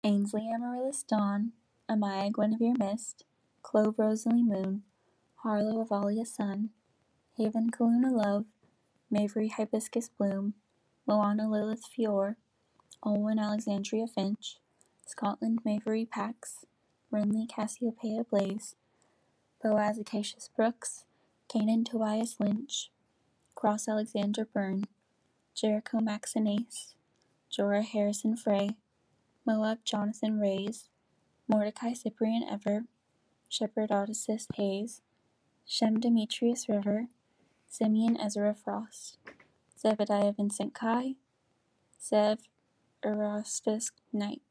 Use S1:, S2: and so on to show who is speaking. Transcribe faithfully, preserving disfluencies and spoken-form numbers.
S1: Ainsley Amaryllis Dawn, Amaya Guinevere Mist, Clove Rosalie Moon, Harlow Avalia Sun, Haven Kaluna Love, Mavery Hibiscus Bloom, Moana Lilith Fior, Olwen Alexandria Finch, Scotland Mavery Pax, Renly Cassiopeia Blaze, Boaz Acacius Brooks, Canaan Tobias Lynch, Cross Alexander Byrne, Jericho Maxinace, Jorah Harrison Frey, Moab Jonathan Reyes, Mordecai Cyprian Ever, Shepherd Odysseus Hayes, Shem Demetrius River, Simeon Ezra Frost, Zebediah Vincent Kai, Zev Erastus Knight.